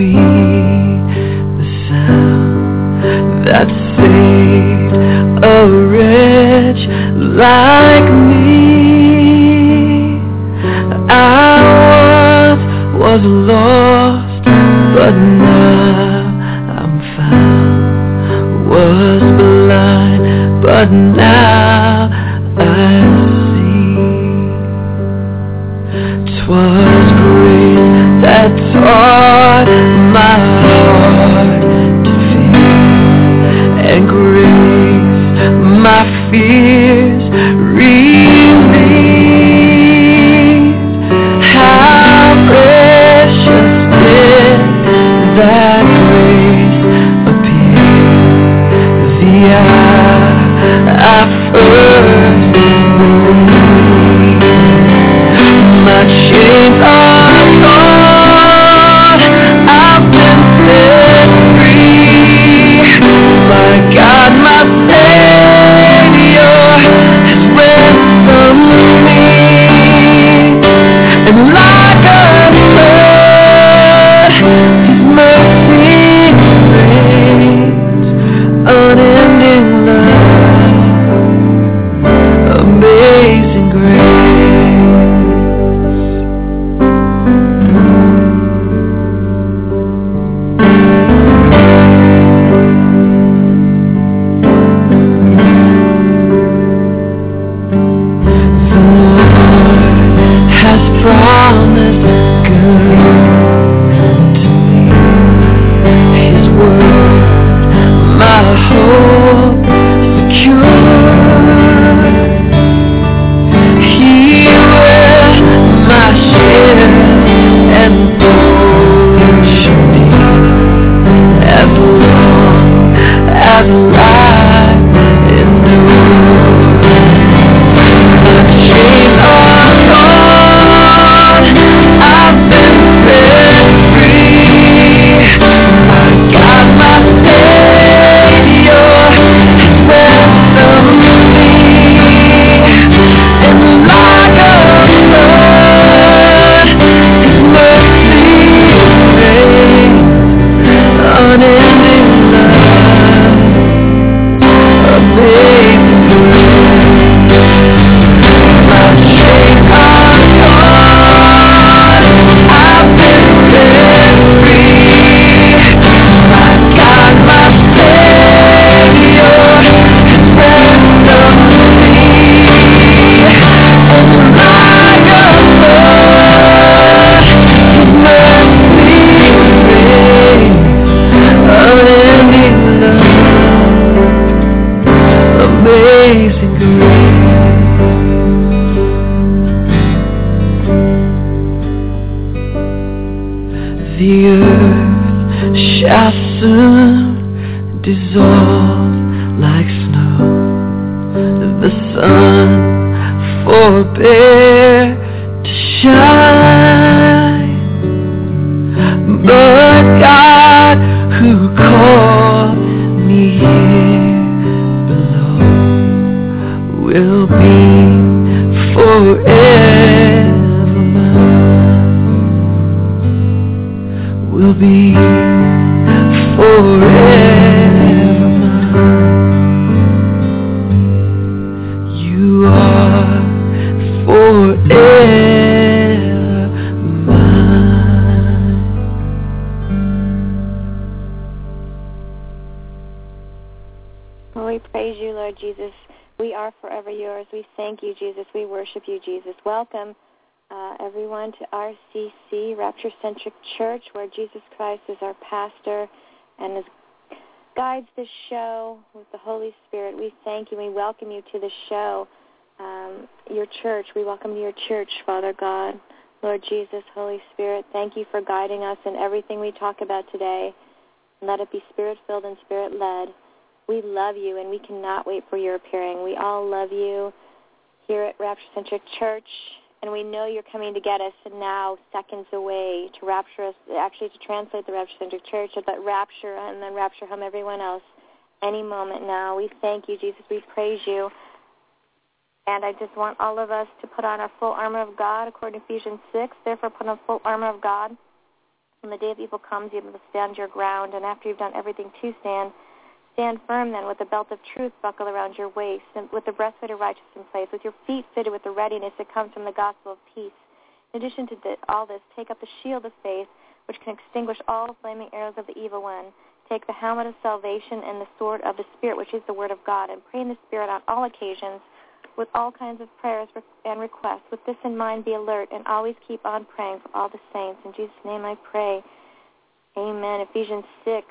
sweet the sound that saved a wretch like me. I was lost, but now I'm found. Was blind, but now I see. 'Twas grace that taught my heart to fear, and grace my fears relieved. How precious did that grace appear the hour I first believed. My chains are gone, I've been set free. My God, my Savior has ransomed me. And like a flood, His mercy reigns, unending love, amazing grace. Promised good to me. His word, my hope secure. He will my shield and portion be, as long as life endures. The chains are gone, I've been set free. My God, my Savior has ransomed me. And like a flood, His mercy reigns, unending love, amazing grace. My chains are gone, I've been set free. My God, my Savior has ransomed me. And like a flood, His mercy reigns, unending love, amazing grace. The earth shall soon dissolve like snow. The sun forbear to shine. But God, who called me here below, will be forever mine. Will be forever mine. You are forever mine. Well, we praise you, Lord Jesus. We are forever yours. We thank you, Jesus. We worship you, Jesus. Welcome, everyone, to RCC, Rapture Centric Church, where Jesus Christ is our pastor and guides the show with the Holy Spirit. We thank you. We welcome you to the show, your church. We welcome you to your church, Father God. Lord Jesus, Holy Spirit, thank you for guiding us in everything we talk about today. Let it be Spirit-filled and Spirit-led. We love you, and we cannot wait for your appearing. We all love you here at Rapture Centric Church, and we know you're coming to get us now seconds away to rapture us, actually to translate the Rapture Centric Church, but rapture and then rapture home everyone else any moment now. We thank you, Jesus. We praise you. And I just want all of us to put on our full armor of God according to Ephesians 6. Therefore, put on full armor of God When the day of evil comes, you'll be able to stand your ground, and after you've done everything to stand, stand firm then with the belt of truth buckled around your waist, and with the breastplate of righteousness in place, with your feet fitted with the readiness that comes from the gospel of peace. In addition to all this, take up the shield of faith, which can extinguish all the flaming arrows of the evil one. Take the helmet of salvation and the sword of the Spirit, which is the word of God, and pray in the Spirit on all occasions with all kinds of prayers and requests. With this in mind, be alert and always keep on praying for all the saints. In Jesus' name I pray. Amen. Ephesians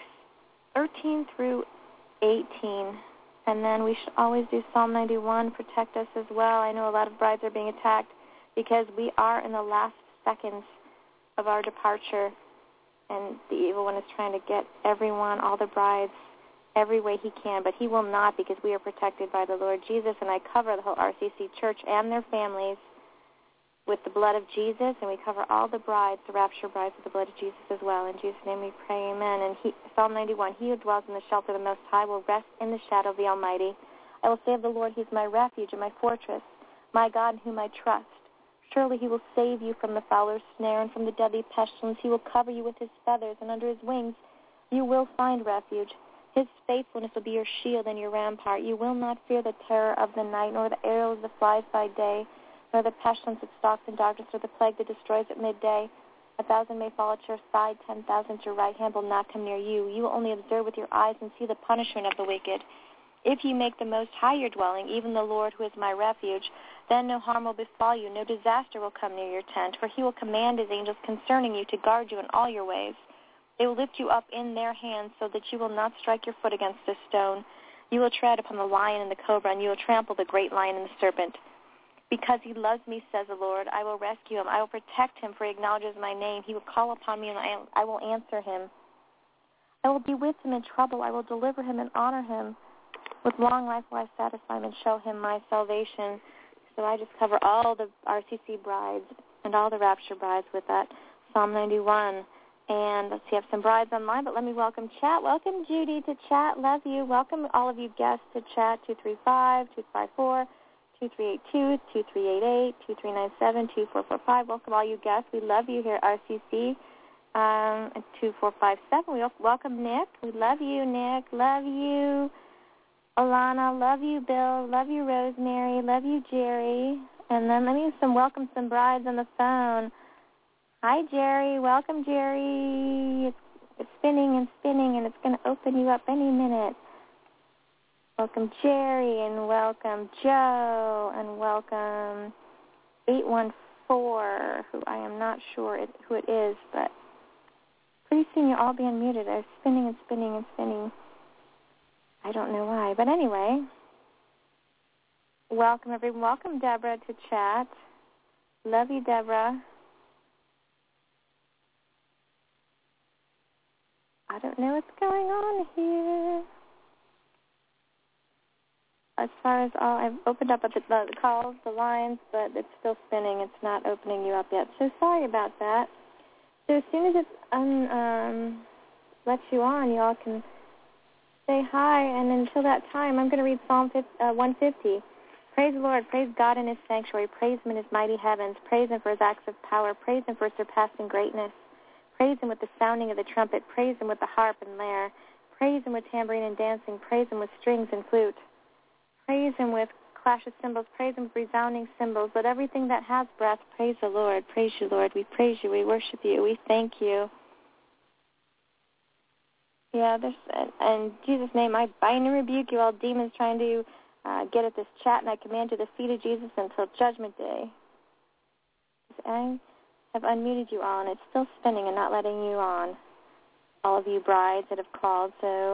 6:13 through 18. And then we should always do Psalm 91, protect us as well. I know a lot of brides are being attacked because we are in the last seconds of our departure, and the evil one is trying to get everyone, all the brides, every way he can, but he will not, because we are protected by the Lord Jesus. And I cover the whole RCC church and their families with the blood of Jesus, and we cover all the brides, the rapture brides, with the blood of Jesus as well. In Jesus' name we pray, amen. And Psalm 91, he who dwells in the shelter of the Most High will rest in the shadow of the Almighty. I will say of the Lord, he is my refuge and my fortress, my God in whom I trust. Surely he will save you from the fowler's snare and from the deadly pestilence. He will cover you with his feathers, and under his wings you will find refuge. His faithfulness will be your shield and your rampart. You will not fear the terror of the night, nor the arrows that flies by day, nor the pestilence that stalks in darkness, or the plague that destroys at midday. 1,000 may fall at your side, 10,000 at your right hand will not come near you. You will only observe with your eyes and see the punishment of the wicked. If you make the Most High your dwelling, even the Lord who is my refuge, then no harm will befall you, no disaster will come near your tent, for he will command his angels concerning you to guard you in all your ways. They will lift you up in their hands so that you will not strike your foot against a stone. You will tread upon the lion and the cobra, and you will trample the great lion and the serpent. Because he loves me, says the Lord, I will rescue him. I will protect him, for he acknowledges my name. He will call upon me, and I will answer him. I will be with him in trouble. I will deliver him and honor him. With long life will I satisfy him and show him my salvation. So I just cover all the RCC brides and all the rapture brides with that Psalm 91. And let's see, I have some brides online, but let me welcome chat. Welcome, Judy, to chat. Love you. Welcome all of you guests to chat, 235-254. 2382, 2388, 2397, 2445. Welcome all you guests. We love you here at RCC. 2457. We welcome Nick. We love you, Nick. Love you, Alana. Love you, Bill. Love you, Rosemary. Love you, Jerry. And then let me welcome some brides on the phone. Hi, Jerry. Welcome, Jerry. It's spinning and spinning, and it's going to open you up any minute. Welcome, Jerry, and welcome, Joe, and welcome 814, who I am not sure who it is, but pretty soon you'll all be unmuted. They're spinning and spinning and spinning. I don't know why, but anyway. Welcome, everyone. Welcome, Deborah, to chat. Love you, Deborah. I don't know what's going on here. As far as all, I've opened up the calls, the lines, but it's still spinning. It's not opening you up yet. So sorry about that. So as soon as it lets you on, you all can say hi. And until that time, I'm going to read Psalm 150. Praise the Lord. Praise God in his sanctuary. Praise him in his mighty heavens. Praise him for his acts of power. Praise him for his surpassing greatness. Praise him with the sounding of the trumpet. Praise him with the harp and lyre. Praise him with tambourine and dancing. Praise him with strings and flute. Praise him with clash of cymbals. Praise him with resounding cymbals. Let everything that has breath praise the Lord. Praise you, Lord. We praise you. We worship you. We thank you. Yeah, in Jesus' name, I bind and rebuke you, all demons trying to get at this chat, and I command you to the feet of Jesus until Judgment Day. I have unmuted you all, and it's still spinning and not letting you on. All of you brides that have called, so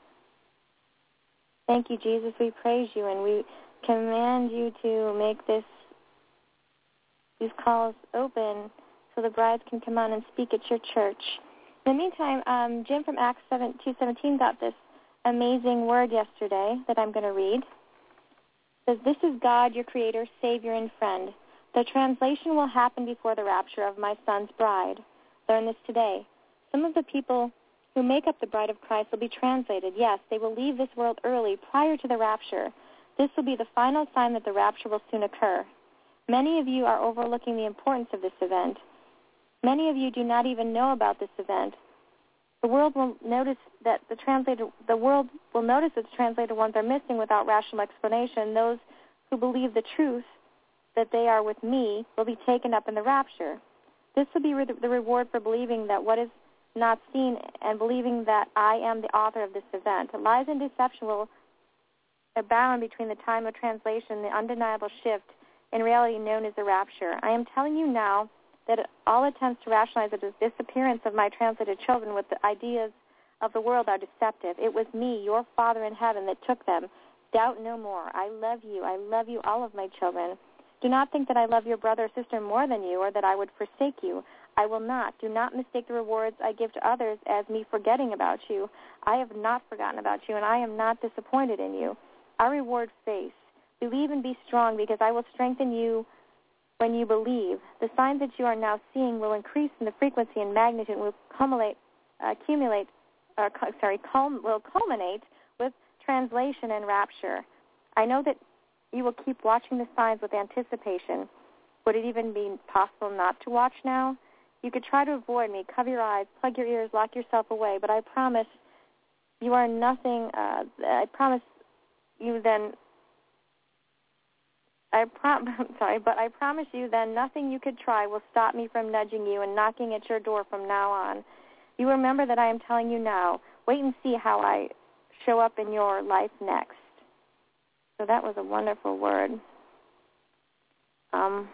thank you, Jesus. We praise you, and we command you to make these calls open so the brides can come on and speak at your church. In the meantime, Jim from Acts 2:17 got this amazing word yesterday that I'm going to read. It says, "This is God, your Creator, Savior, and friend. The translation will happen before the rapture of my Son's bride. Learn this today. Some of the people who make up the bride of Christ will be translated. Yes, they will leave this world early, prior to the rapture. This will be the final sign that the rapture will soon occur. Many of you are overlooking the importance of this event. Many of you do not even know about this event. The world will notice that the translated ones are missing without rational explanation. Those who believe the truth that they are with me will be taken up in the rapture. This will be the reward for believing that what is not seen and believing that I am the author of this event. Lies and deception will abound between the time of translation and the undeniable shift in reality known as the rapture. I am telling you now that all attempts to rationalize the disappearance of my translated children with the ideas of the world are deceptive. It was me, your Father in heaven, that took them. Doubt no more. I love you. I love you, all of my children. Do not think that I love your brother or sister more than you or that I would forsake you. I will not. Do not mistake the rewards I give to others as me forgetting about you. I have not forgotten about you, and I am not disappointed in you. Our reward face. Believe and be strong, because I will strengthen you when you believe. The signs that you are now seeing will increase in the frequency and magnitude and will culminate with translation and rapture. I know that you will keep watching the signs with anticipation. Would it even be possible not to watch now? You could try to avoid me, cover your eyes, plug your ears, lock yourself away, but I promise you are nothing. I promise you then nothing you could try will stop me from nudging you and knocking at your door from now on. You remember that I am telling you now. Wait and see how I show up in your life next. So that was a wonderful word from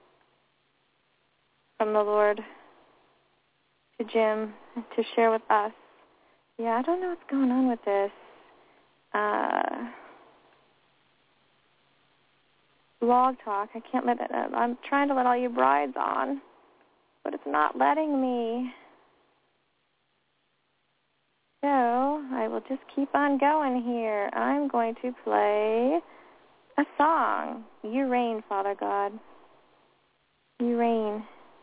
the Lord to Jim to share with us. Yeah, I don't know what's going on with this. Blog Talk. I can't let it. I'm trying to let all you brides on, but it's not letting me. So I will just keep on going here. I'm going to play a song. You reign, Father God. You reign.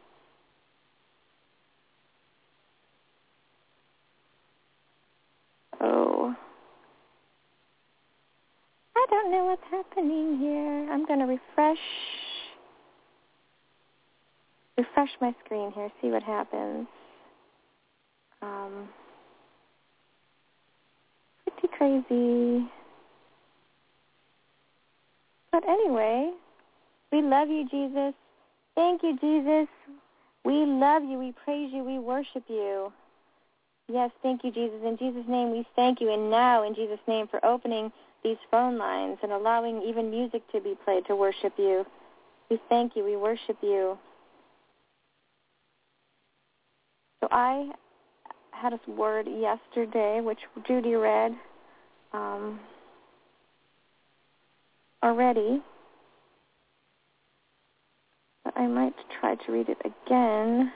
Oh. I don't know what's happening here. I'm going to refresh my screen here, see what happens. Pretty crazy. But anyway, we love you, Jesus. Thank you, Jesus. We love you. We praise you. We worship you. Yes, thank you, Jesus. In Jesus' name, we thank you. And now, in Jesus' name, for opening these phone lines and allowing even music to be played to worship you. We thank you. We worship you. So I had a word yesterday, which Judy read already. But I might try to read it again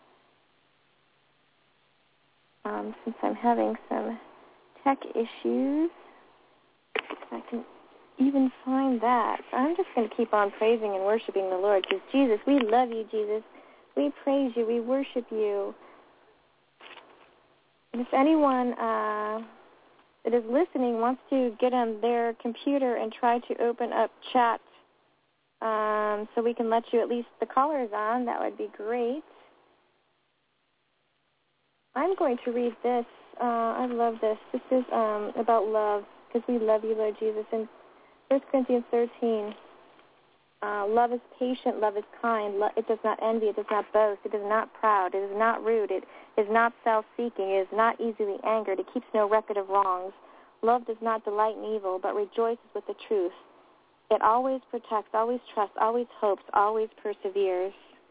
since I'm having some tech issues. I can even find that. I'm just going to keep on praising and worshiping the Lord because, Jesus, we love you, Jesus. We praise you. We worship you. And if anyone that is listening wants to get on their computer and try to open up chat so we can let you at least the callers on, that would be great. I'm going to read this. I love this. This is about love, because we love you, Lord Jesus. In 1 Corinthians 13, love is patient, love is kind, it does not envy, it does not boast, it is not proud, it is not rude, it is not self-seeking, it is not easily angered, it keeps no record of wrongs. Love does not delight in evil, but rejoices with the truth. It always protects, always trusts, always hopes, always perseveres.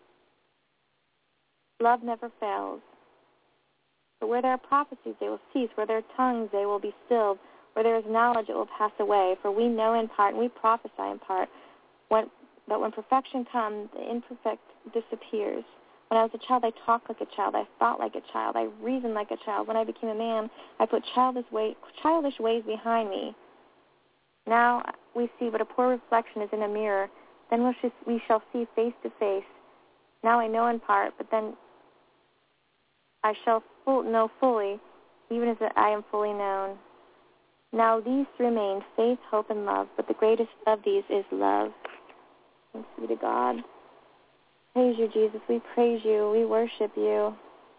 Love never fails. But where there are prophecies, they will cease. Where there are tongues, they will be stilled. Where there is knowledge, it will pass away. For we know in part, and we prophesy in part. But when perfection comes, the imperfect disappears. When I was a child, I talked like a child. I thought like a child. I reasoned like a child. When I became a man, I put childish ways behind me. Now we see but a poor reflection is in a mirror. Then we shall see face to face. Now I know in part, but then I shall know fully, even as I am fully known. Now these remain, faith, hope, and love, but the greatest of these is love. Thanks be to God. praise you, Jesus. We praise you. We worship you.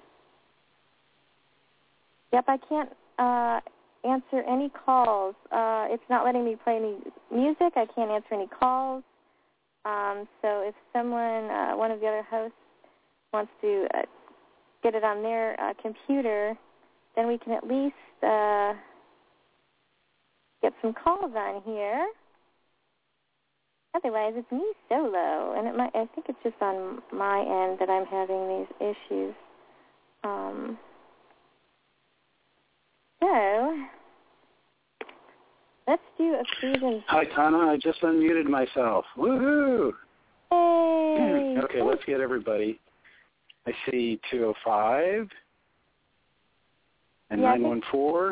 Yep, I can't answer any calls. It's not letting me play any music. I can't answer any calls. So if someone, one of the other hosts, wants to get it on their computer, then we can at least get some calls on here. Otherwise, it's me solo, and I think it's just on my end that I'm having these issues. So, let's do Ephesians. Hi, Tana. I just unmuted myself. Woohoo! Hey! Okay, let's get everybody. I see 205 and 914.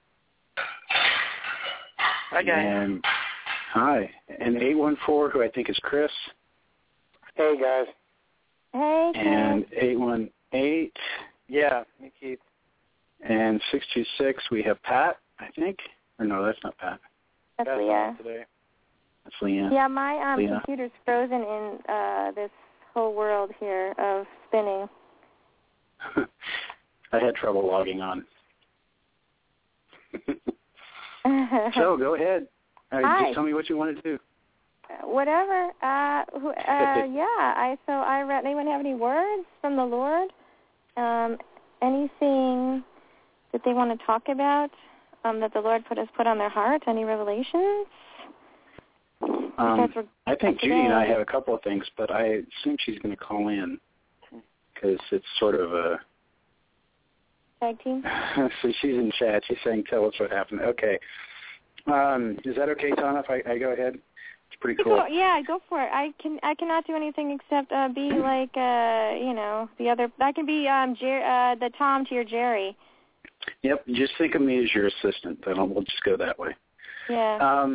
Hi, guys. And hi. And 814, who I think is Chris. Hey, guys. Hey, Chris. And 818. Yeah, me, Keith. And 626, we have Pat, I think. Or no, that's not Pat. That's That's Leah. on today. That's Leanne. Yeah, my Leah. computer's frozen in this whole world here of spinning. I had trouble logging on. So, go ahead. Hi. Just tell me what you want to do. Whatever. Yeah. Anyone have any words from the Lord? Anything that they want to talk about that the Lord has put on their heart? Any revelations? I think Judy and I have a couple of things, but I assume she's going to call in because it's sort of a tag team. So she's in chat. She's saying, "Tell us what happened." Okay. Is that okay, Tana? If I go ahead, it's pretty cool. Yeah, go for it. I cannot do anything except be like the other. I can be the Tom to your Jerry. Yep. Just think of me as your assistant. Then we'll just go that way. Yeah.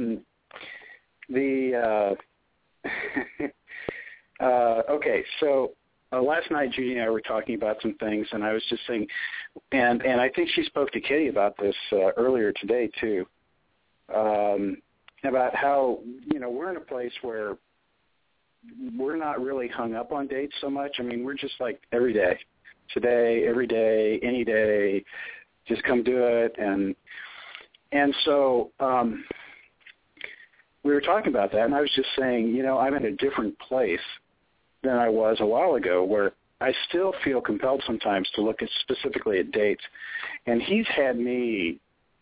Okay. So last night, Judy and I were talking about some things, and I was just saying, and I think she spoke to Kitty about this earlier today too. About how, we're in a place where we're not really hung up on dates so much. I mean, we're just like every day, today, every day, any day, just come do it. And so we were talking about that, and I was just saying, I'm in a different place than I was a while ago, where I still feel compelled sometimes to look specifically at dates. And he's had me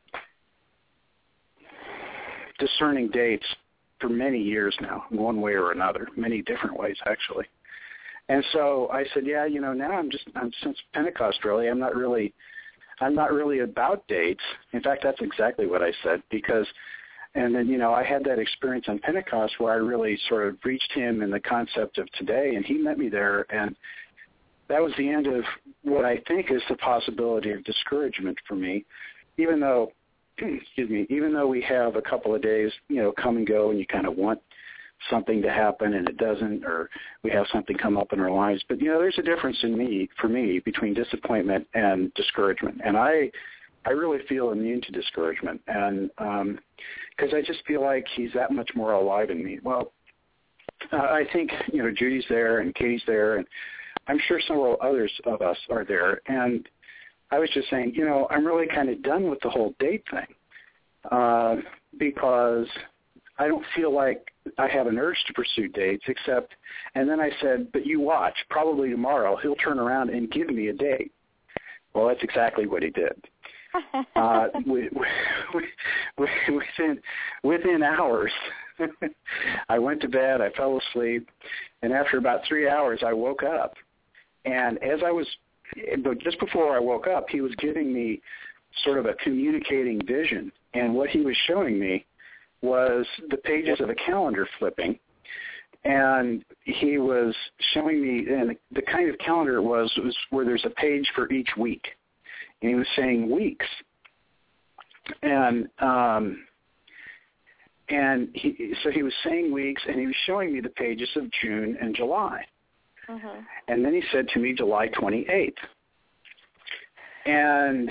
discerning dates for many years now, one way or another, many different ways actually. And so I said, now I'm since Pentecost really, I'm not really about dates. In fact, that's exactly what I said, and then, I had that experience on Pentecost where I really sort of reached him in the concept of today, and he met me there, and that was the end of what I think is the possibility of discouragement for me, even though we have a couple of days, come and go, and you kind of want something to happen and it doesn't, or we have something come up in our lives. But, there's a difference for me, between disappointment and discouragement. And I really feel immune to discouragement, and because I just feel like he's that much more alive in me. Well, I think, Judy's there and Katie's there, and I'm sure several others of us are there. And I was just saying, I'm really kind of done with the whole date thing because I don't feel like I have an urge to pursue dates and then I said, but you watch, probably tomorrow he'll turn around and give me a date. Well, that's exactly what he did. Within hours, I went to bed, I fell asleep, and after about 3 hours, I woke up. And but just before I woke up, he was giving me sort of a communicating vision. And what he was showing me was the pages of a calendar flipping. And he was showing me, and the kind of calendar it was where there's a page for each week. And he was saying weeks. And so he was saying weeks, and he was showing me the pages of June and July. Uh-huh. And then he said to me July 28th. And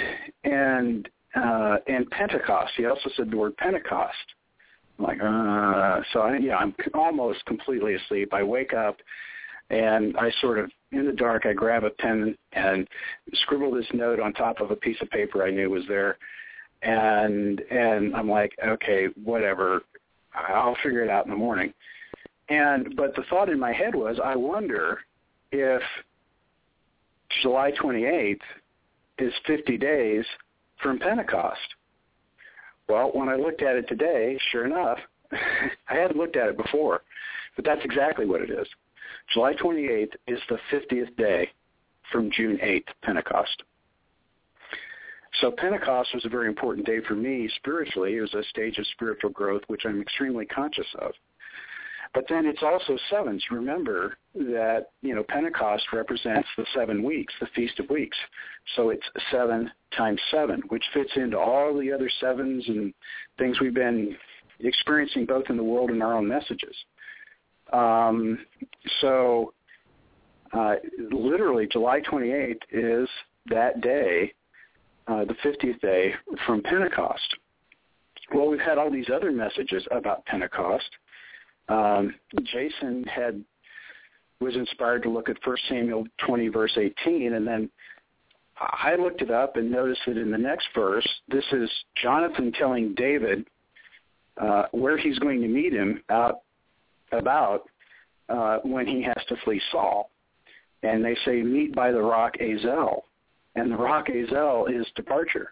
Pentecost. He also said the word Pentecost. I'm like, so I'm almost completely asleep. I wake up, And I sort of, in the dark, I grab a pen and scribble this note on top of a piece of paper I knew was there. And I'm like, okay, whatever, I'll figure it out in the morning. But the thought in my head was, I wonder if July 28th is 50 days from Pentecost. Well, when I looked at it today, sure enough, I hadn't looked at it before, but that's exactly what it is. July 28th is the 50th day from June 8th, Pentecost. So Pentecost was a very important day for me spiritually. It was a stage of spiritual growth, which I'm extremely conscious of. But then it's also sevens. Remember that, Pentecost represents the 7 weeks, the Feast of Weeks. So it's 7 times 7, which fits into all the other sevens and things we've been experiencing both in the world and our own messages. Literally July 28th is that day, the 50th day from Pentecost. Well, we've had all these other messages about Pentecost. Jason was inspired to look at 1 Samuel 20, verse 18, and then I looked it up and noticed that in the next verse, this is Jonathan telling David where he's going to meet him when he has to flee Saul. And they say, meet by the rock Azel. And the rock Azel is departure.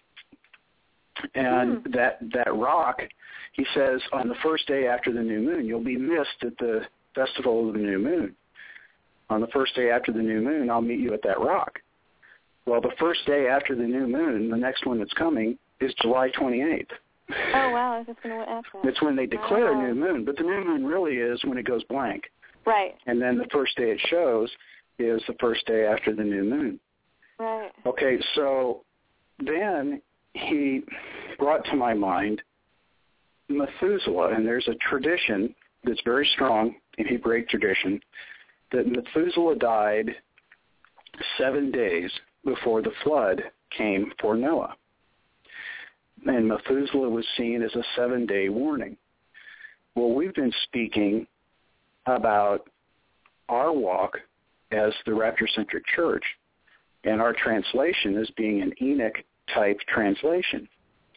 And that rock, he says, on the first day after the new moon, you'll be missed at the festival of the new moon. On the first day after the new moon, I'll meet you at that rock. Well, the first day after the new moon, the next one that's coming, is July 28th. Oh, wow. I was just going to ask that. It's when they declare new moon, but the new moon really is when it goes blank. Right. And then the first day it shows is the first day after the new moon. Right. Okay, so then he brought to my mind Methuselah, and there's a tradition that's very strong in Hebraic tradition that Methuselah died 7 days before the flood came for Noah. And Methuselah was seen as a 7-day warning. Well, we've been speaking about our walk as the Rapture-Centric Church, and our translation as being an Enoch-type translation.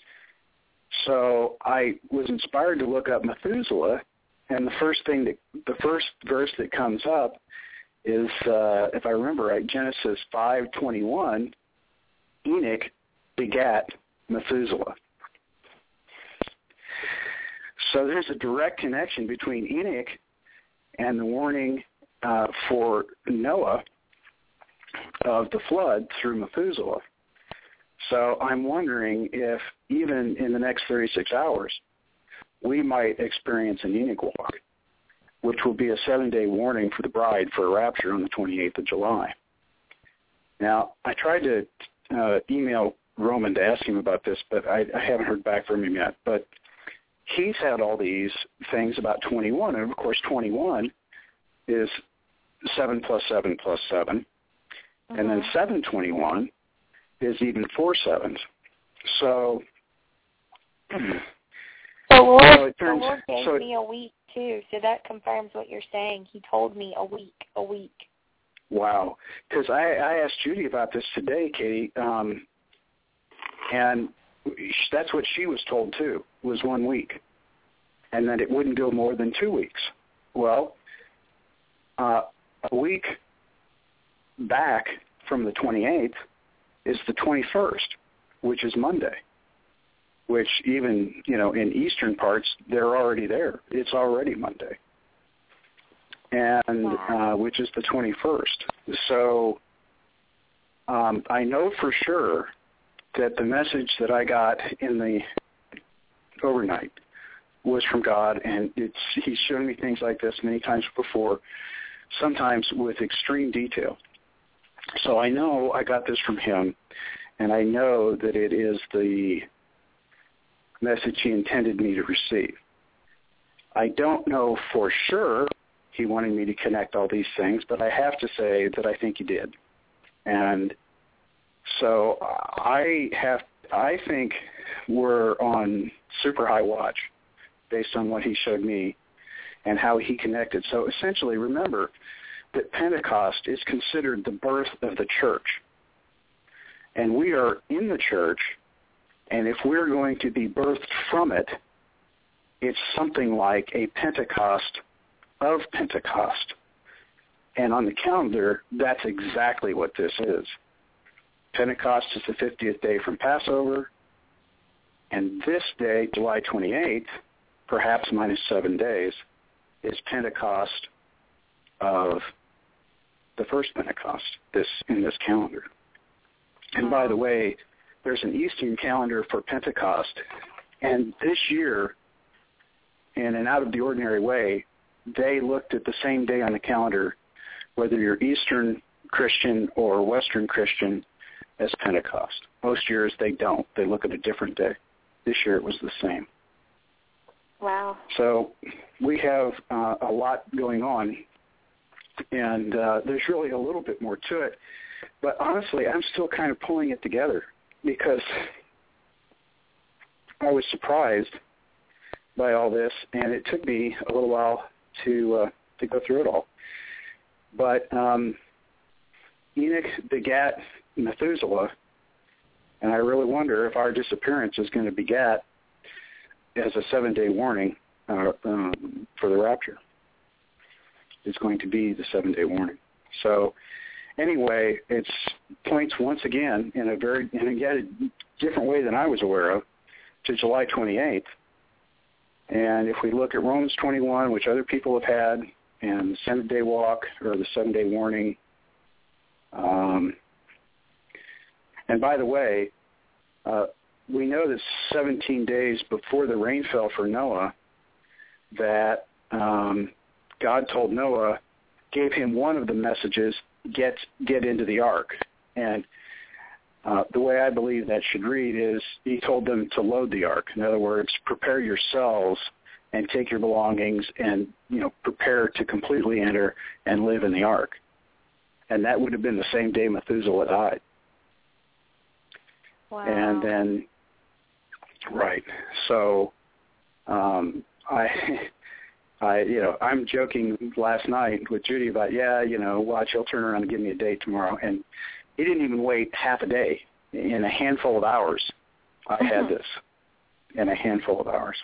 So I was inspired to look up Methuselah, and the first verse that comes up is, if I remember right, Genesis 5:21. Enoch begat Methuselah. So there's a direct connection between Enoch and the warning for Noah of the flood through Methuselah. So I'm wondering if even in the next 36 hours, we might experience an Enoch walk, which will be a 7-day warning for the bride for a rapture on the 28th of July. Now, I tried to email Roman to ask him about this, but I haven't heard back from him yet. But he's had all these things about 21, and of course 21 is 7 plus 7 plus 7, and then 721 is even 4 sevens. So the Lord gave me a week too, so that confirms what you're saying. He told me a week. Wow. Because I asked Judy about this today, Katie, and that's what she was told too, was 1 week, and that it wouldn't go more than 2 weeks. Well, a week back from the 28th is the 21st, which is Monday, which even, in eastern parts, they're already there. It's already Monday, and which is the 21st. So I know for sure that the message that I got in the overnight was from God, and he's shown me things like this many times before, sometimes with extreme detail. So I know I got this from him, and I know that it is the message he intended me to receive. I don't know for sure he wanted me to connect all these things, but I have to say that I think he did. And so I think we're on super high watch based on what he showed me and how he connected. So essentially, remember, that Pentecost is considered the birth of the church. And we are in the church, and if we're going to be birthed from it, it's something like a Pentecost of Pentecost. And on the calendar, that's exactly what this is. Pentecost is the 50th day from Passover, and this day, July 28th, perhaps minus 7 days, is Pentecost of the first Pentecost in this calendar. And by the way, there's an Eastern calendar for Pentecost, and this year, in an out-of-the-ordinary way, they looked at the same day on the calendar, whether you're Eastern Christian or Western Christian, as Pentecost. Most years they don't. They look at a different day. This year it was the same. Wow. So we have a lot going on, and there's really a little bit more to it. But honestly, I'm still kind of pulling it together because I was surprised by all this, and it took me a little while to go through it all. But Enoch begat Methuselah, and I really wonder if our disappearance is going to begat as a 7-day warning for the rapture. It's going to be the 7-day warning. So anyway, it points once again in a different way than I was aware of to July 28th. And if we look at Romans 21, which other people have had, and the 7-day walk or the 7-day warning. And by the way, we know that 17 days before the rain fell for Noah, that God told Noah, gave him one of the messages, get into the ark. And the way I believe that should read is he told them to load the ark. In other words, prepare yourselves and take your belongings and, prepare to completely enter and live in the ark. And that would have been the same day Methuselah died. Wow. And then, right. So I'm joking last night with Judy about, watch, he'll turn around and give me a date tomorrow. And he didn't even wait half a day. In a handful of hours, I had this. In a handful of hours.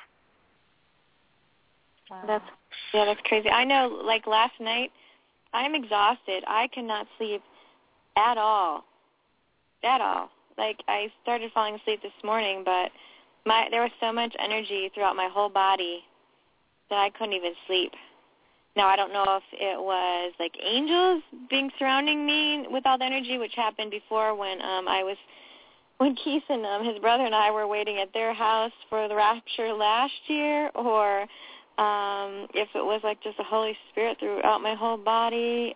Wow. That's crazy. I know, like last night, I'm exhausted. I cannot sleep at all. At all. Like, I started falling asleep this morning, but there was so much energy throughout my whole body that I couldn't even sleep. Now, I don't know if it was, like, angels being surrounding me with all the energy, which happened before when Keith and his brother and I were waiting at their house for the rapture last year, or if it was, like, just the Holy Spirit throughout my whole body.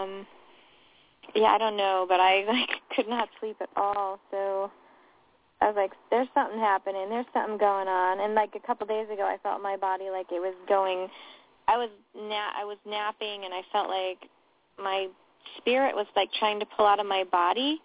I don't know, but I, could not sleep at all, so I was like, there's something happening, there's something going on. And, a couple days ago, I felt my body like it was going, I was napping, and I felt like my spirit was, trying to pull out of my body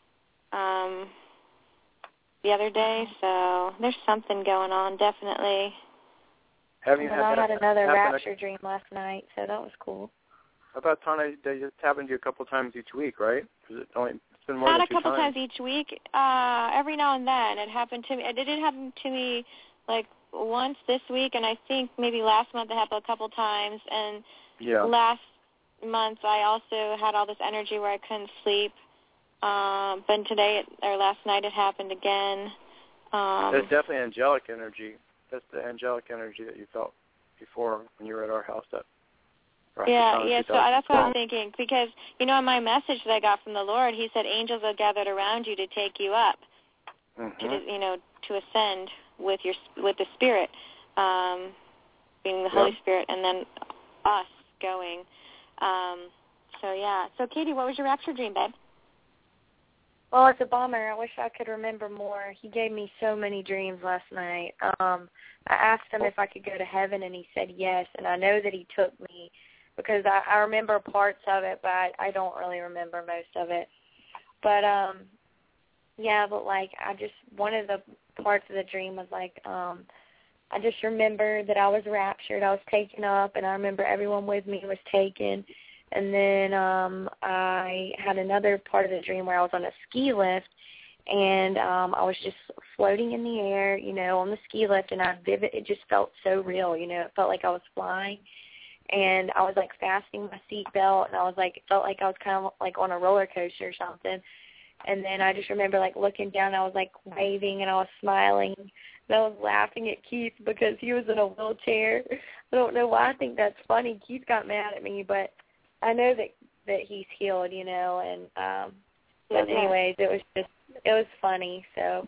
the other day, so there's something going on, definitely. I had another rapture dream last night, so that was cool. I thought, Tana, they just happened to you a couple times each week, right? It's been more Not than a couple 2 times. times each week. Every now and then it happened to me. It did happen to me once this week, and I think maybe last month it happened a couple times. And last month I also had all this energy where I couldn't sleep. But last night it happened again. There's definitely angelic energy. That's the angelic energy that you felt before when you were at our house. So that's what I'm thinking, because, in my message that I got from the Lord, he said angels are gathered around you to take you up, to ascend with the Spirit, being the Holy Spirit, and then us going. So, Katie, what was your rapture dream, babe? Well, it's a bummer. I wish I could remember more. He gave me so many dreams last night. I asked him if I could go to heaven, and he said yes, and I know that he took me, because I remember parts of it, but I don't really remember most of it. But, one of the parts of the dream was I just remember that I was raptured, I was taken up, and I remember everyone with me was taken, And then I had another part of the dream where I was on a ski lift, and I was just floating in the air, on the ski lift, and it just felt so real, it felt like I was flying. And I was, fastening my seatbelt, and it felt like I was kind of, on a roller coaster or something. And then I just remember, looking down, I was, waving, and I was smiling. And I was laughing at Keith because he was in a wheelchair. I don't know why I think that's funny. Keith got mad at me, but I know that he's healed, and but anyways, it was funny. So,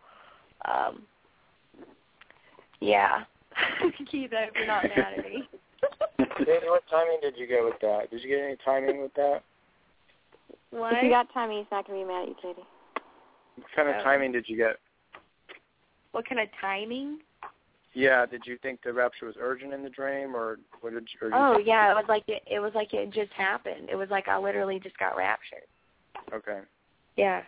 yeah. Keith, I hope you're not mad at me. Katie, what timing did you get with that? Did you get any timing with that? What? If you got timing, he's not going to be mad at you, Katie. What kind of timing did you get? What kind of timing? Yeah, did you think the rapture was urgent in the dream, or what did you? Yeah, it was like it just happened. It was like I literally just got raptured. Okay. Yeah.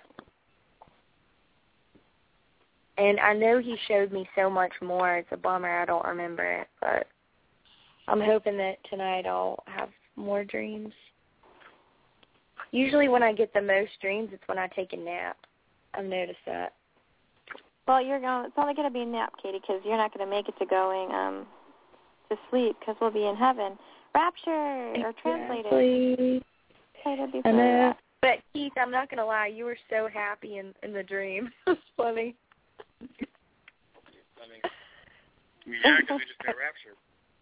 And I know he showed me so much more. It's a bummer I don't remember it, but I'm hoping that tonight I'll have more dreams. Usually when I get the most dreams, it's when I take a nap. I've noticed that. Well, it's only going to be a nap, Katie, because you're not going to make it to going to sleep because we'll be in heaven. Rapture, or translated. I know. But, Keith, I'm not going to lie. You were so happy in the dream. It's funny. Yeah, because we just got raptured.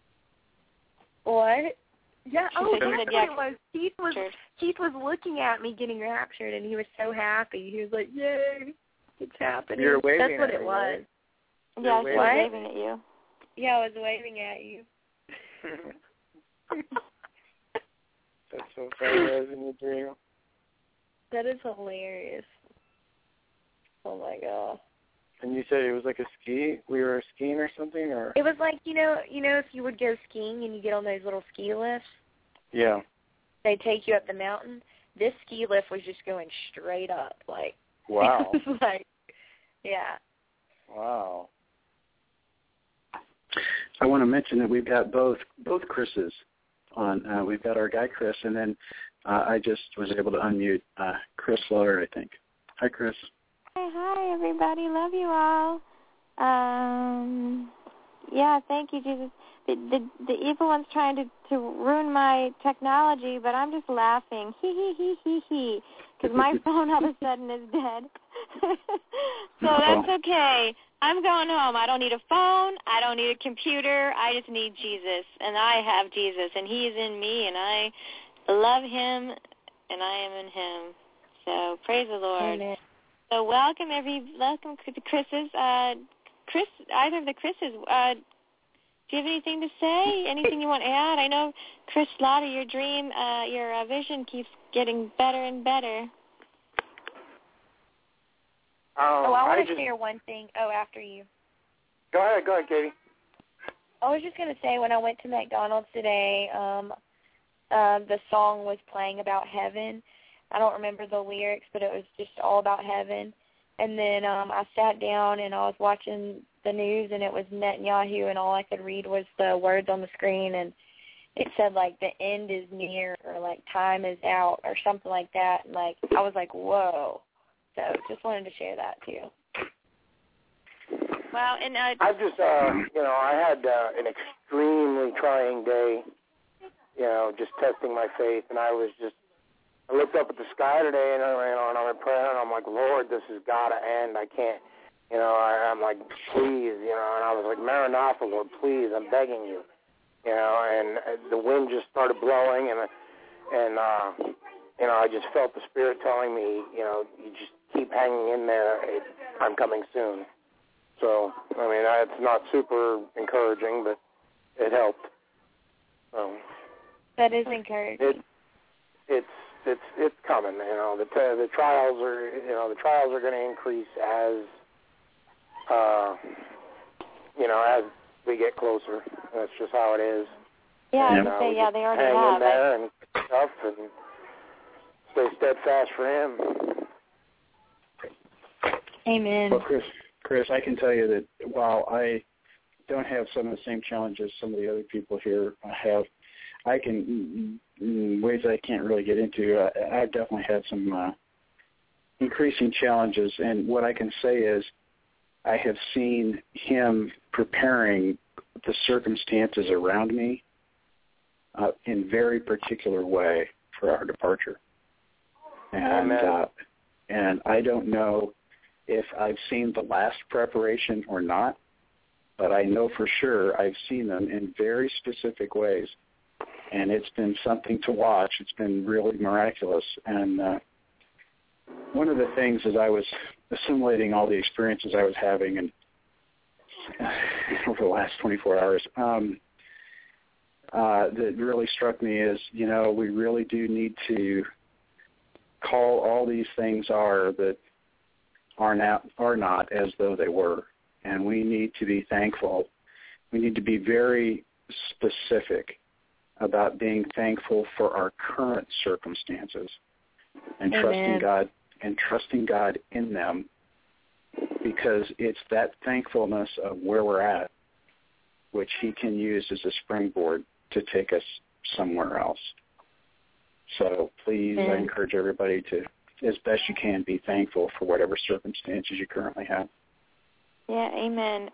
What? Yeah, that's what it was. Keith was looking at me getting raptured, and he was so happy. He was like, yay, it's happening. You were waving That's what at it me, was. Right? Yeah, she was waving at you. Yeah, I was waving at you. That's so funny, as in your dream. That is hilarious. Oh, my God. And you said it was like a ski? We were skiing or something? Or it was like, if you would go skiing and you get on those little ski lifts. Yeah. They take you up the mountain. This ski lift was just going straight up. Wow. It was yeah. Wow. I want to mention that we've got both Chris's on. We've got our guy Chris, and then I just was able to unmute Chris Lower, I think. Hi, Chris. Hi, everybody. Love you all. Yeah, thank you, Jesus. The evil one's trying to ruin my technology, but I'm just laughing. He. Because my phone all of a sudden is dead. So that's okay. I'm going home. I don't need a phone. I don't need a computer. I just need Jesus, and I have Jesus, and He is in me, and I love Him, and I am in Him. So praise the Lord. Amen. So welcome to the Chris's. Chris, either of the Chris's, do you have anything to say? Anything you want to add? I know, Chris Slaughter, your dream, your vision keeps getting better and better. I want to share one thing. Oh, after you. Go ahead, Katie. I was just going to say, when I went to McDonald's today, the song was playing about heaven. I don't remember the lyrics, but it was just all about heaven. And then I sat down and I was watching the news, and it was Netanyahu, and all I could read was the words on the screen, and it said, the end is near, or, time is out, or something like that. And, I was like, whoa. So just wanted to share that, too. Wow. And I just, I had an extremely trying day, just testing my faith, and I looked up at the sky today, and I'm in prayer, and I'm like, Lord, this has got to end. I can't, I'm like, please, and I was like, Maranatha, Lord, please, I'm begging you, and the wind just started blowing, and I just felt the Spirit telling me, you just keep hanging in there. I'm coming soon. So, it's not super encouraging, but it helped. That is encouraging. It's coming. The trials are going to increase as as we get closer. That's just how it is. Yeah, and, I would say they already hang have. In there and stuff, and stay steadfast for Him. Amen. Well, Chris, I can tell you that while I don't have some of the same challenges some of the other people here have, I can, in ways I can't really get into, I've definitely had some increasing challenges. And what I can say is I have seen him preparing the circumstances around me in very particular way for our departure. And I don't know if I've seen the last preparation or not, but I know for sure I've seen them in very specific ways. And it's been something to watch. It's been really miraculous. And one of the things as I was assimilating all the experiences I was having and over the last 24 hours, that really struck me is, we really do need to call all these things that are not as though they were. And we need to be thankful. We need to be very specific about being thankful for our current circumstances and trusting God in them, because it's that thankfulness of where we're at which he can use as a springboard to take us somewhere else. So please, I encourage everybody to, as best you can, be thankful for whatever circumstances you currently have. Yeah, amen.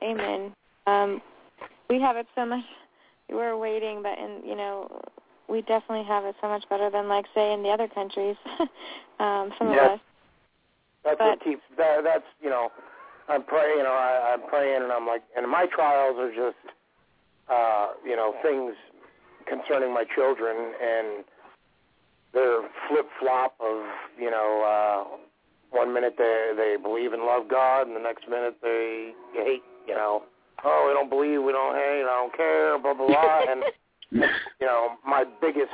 We have it so much. We're waiting, but we definitely have it so much better than, like, say, in the other countries. Some of us. That's what keeps. That's I'm praying. I'm praying, and I'm like, and my trials are just, things concerning my children, and they're flip-flop of, 1 minute they believe and love God, and the next minute they hate, we don't believe, we don't hate, I don't care, blah, blah, blah. And, my biggest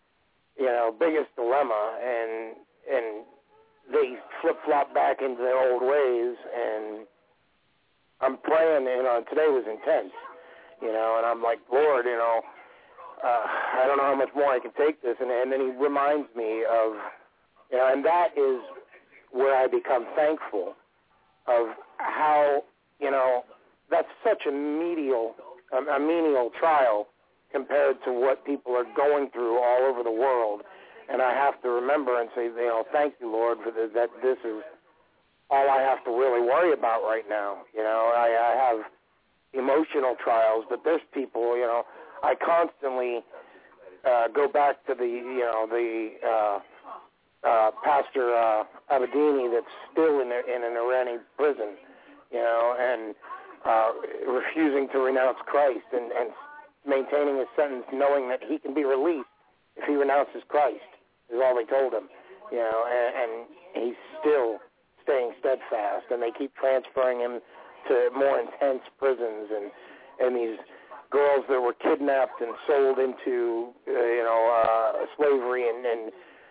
dilemma, and they flip-flop back into their old ways, and I'm praying, today was intense, and I'm like, Lord, I don't know how much more I can take this. And then he reminds me of, and that is where I become thankful of how, that's such a menial trial compared to what people are going through all over the world. And I have to remember and say, thank you, Lord, for that this is all I have to really worry about right now. I have emotional trials, but there's people, I constantly go back to the Pastor Abedini that's still in an Iranian prison, and refusing to renounce Christ and maintaining his sentence, knowing that he can be released if he renounces Christ, is all they told him, and he's still staying steadfast, and they keep transferring him to more intense prisons, and these girls that were kidnapped and sold into, slavery and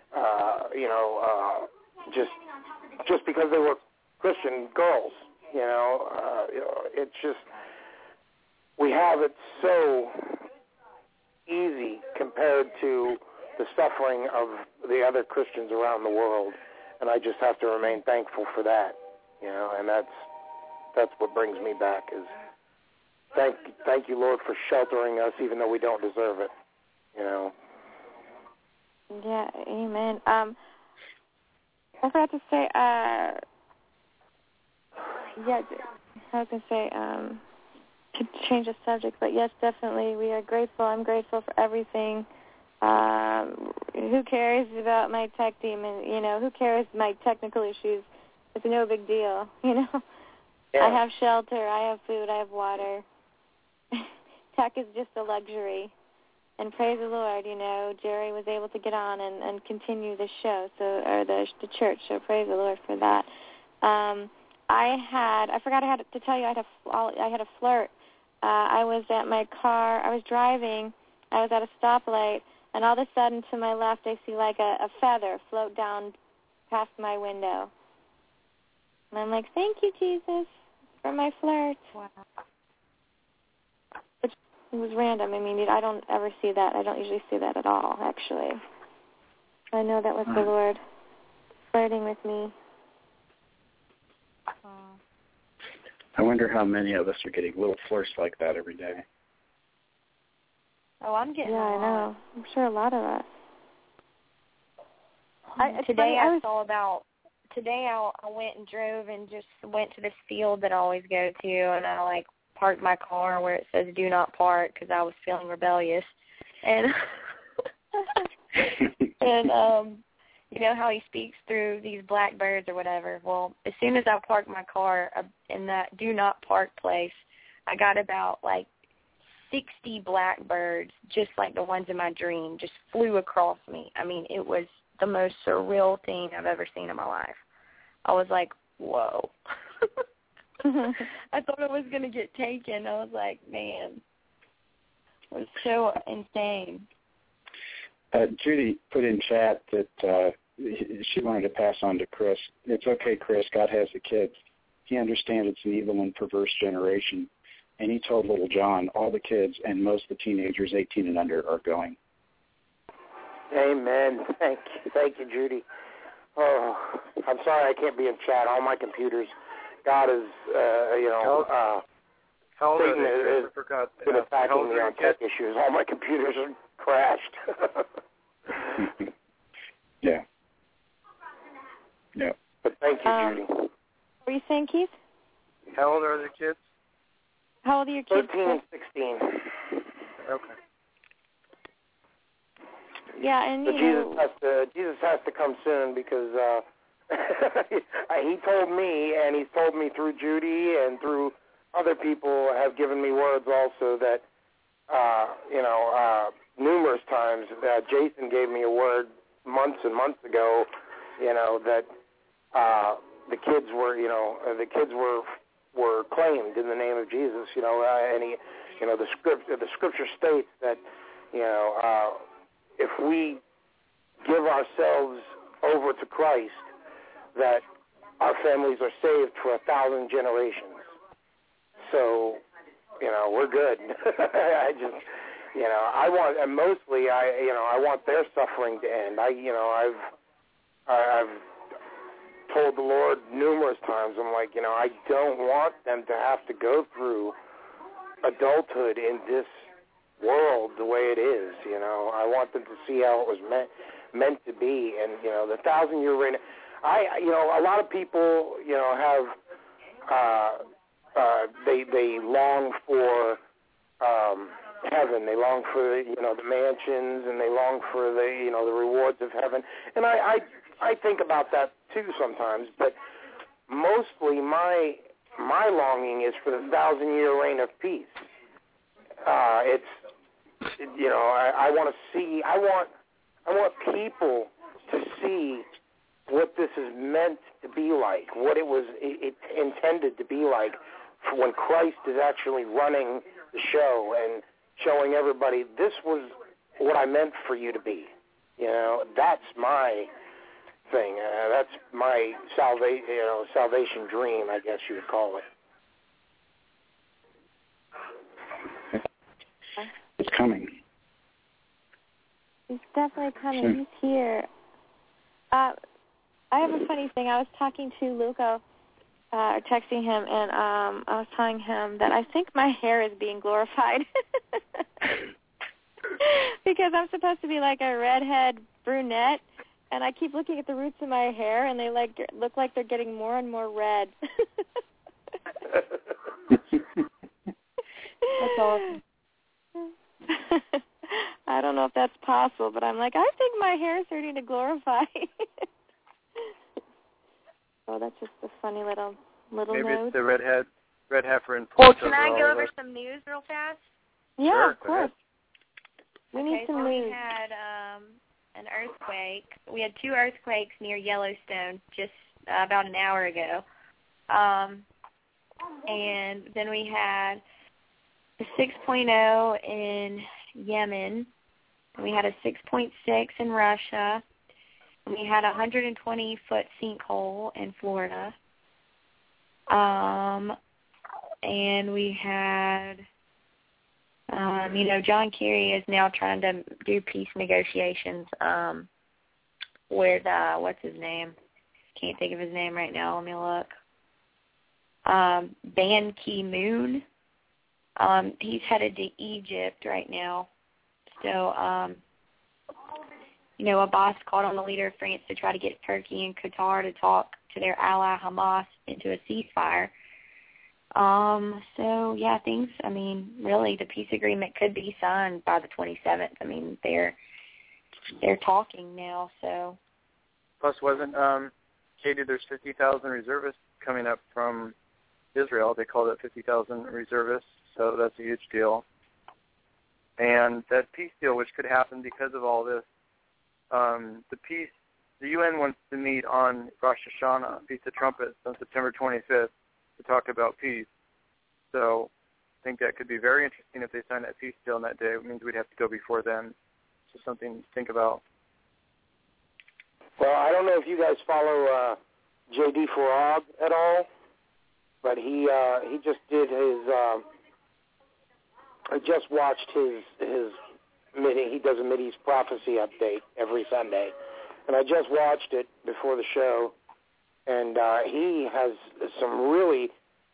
just because they were Christian girls, it's just, we have it so easy compared to the suffering of the other Christians around the world, and I just have to remain thankful for that, and that's what brings me back is thank you, Lord, for sheltering us even though we don't deserve it, Yeah, amen. I forgot to say, I was going to say, to change the subject, but yes, definitely, we are grateful. I'm grateful for everything. Who cares about my tech team? And, who cares my technical issues? It's no big deal, Yeah. I have shelter, I have food, I have water. Tech is just a luxury. And praise the Lord, Jerry was able to get on and continue the show, or the church, so praise the Lord for that. I forgot I had to tell you, I had a flirt. I was at my car, I was driving, I was at a stoplight, and all of a sudden to my left I see like a feather float down past my window. And I'm like, thank you, Jesus, for my flirt. Wow. Which was random. I mean, I don't ever see that. I don't usually see that at all, actually. I know that was the Lord flirting with me. I wonder how many of us are getting little flirts like that every day. Oh, I'm getting I know. I'm sure a lot of us. Today I went and drove and just went to this field that I always go to, and I parked my car where it says "Do not park" because I was feeling rebellious, and and you know how he speaks through these blackbirds or whatever. Well, as soon as I parked my car in that "Do not park" place, I got about 60 blackbirds, just like the ones in my dream, just flew across me. I mean, it was the most surreal thing I've ever seen in my life. I was like, whoa. I thought I was going to get taken. I was like, man, it was so insane. Judy put in chat that she wanted to pass on to Chris. It's okay, Chris. God has the kids. He understands it's an evil and perverse generation. And he told little John all the kids and most of the teenagers 18 and under are going. Amen. Thank you, Judy. Oh, I'm sorry I can't be in chat. All my computers, God is, how old Satan are has been attacking me on tech issues. All my computers are crashed. Yeah. But thank you, Judy. What were you saying, Keith? How old are the kids? How old are your kids? 13 and 16. Okay. Yeah, and Jesus has to come soon because he told me, and he's told me through Judy and through other people have given me words also that numerous times. Jason gave me a word months and months ago, that the kids were claimed in the name of Jesus, and he, the scripture states that, if we give ourselves over to Christ, that our families are saved for 1,000 generations. So, we're good. I just, I want, and mostly, I want their suffering to end. I've told the Lord numerous times, I'm like, I don't want them to have to go through adulthood in this world the way it is. I want them to see how it was meant to be, and the 1,000-year reign. A lot of people have they long for heaven. They long for the mansions, and they long for the rewards of heaven. And I think about that too sometimes, but mostly my longing is for the 1,000-year reign of peace. I want to see. I want people to see what this is meant to be like, what it was intended to be like, for when Christ is actually running the show and showing everybody this was what I meant for you to be. That's my thing. That's my salvation dream, I guess you would call it. It's coming. He's definitely coming. Sure. He's here. I have a funny thing. I was talking to Luca, or texting him, and I was telling him that I think my hair is being glorified because I'm supposed to be like a redhead brunette, and I keep looking at the roots of my hair, and they look like they're getting more and more red. That's awesome. I don't know if that's possible, but I'm like, I think my hair is starting to glorify. Oh, that's just a funny little Maybe note. It's the red heifer in Well, can I go over some news real fast? Yeah, sure, of course. We need some news. We had an earthquake. We had 2 earthquakes near Yellowstone just about an hour ago. And then we had a 6.0 in Yemen. We had a 6.6 in Russia. We had a 120-foot sinkhole in Florida. And we had, John Kerry is now trying to do peace negotiations with, what's his name? Can't think of his name right now. Let me look. Ban Ki-moon. He's headed to Egypt right now still, Abbas called on the leader of France to try to get Turkey and Qatar to talk to their ally Hamas into a ceasefire. Things, really the peace agreement could be signed by the 27th. They're talking now, so. Plus, wasn't, Katie, there's 50,000 reservists coming up from Israel. They called it 50,000 reservists, so that's a huge deal. And that peace deal, which could happen because of all this, the UN wants to meet on Rosh Hashanah, Feast of Trumpets, on September 25th to talk about peace. So I think that could be very interesting if they sign that peace deal on that day. It means we'd have to go before then. So something to think about. Well, I don't know if you guys follow J.D. Farag at all, but he just did his. I just watched his he does a Mideast prophecy update every Sunday, and I just watched it before the show, and he has some really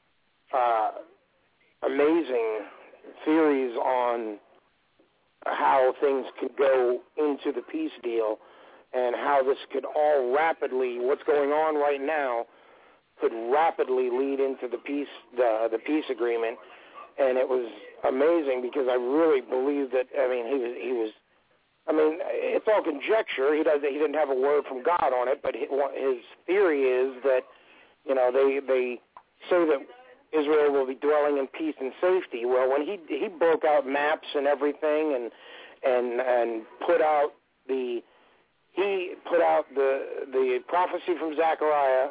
amazing theories on how things could go into the peace deal, and how this could all rapidly, what's going on right now, could rapidly lead into the peace agreement. And it was amazing because I really believe that. He was. It's all conjecture. He didn't have a word from God on it, but his theory is that, they say that Israel will be dwelling in peace and safety. Well, when he broke out maps and everything, and put out the prophecy from Zechariah,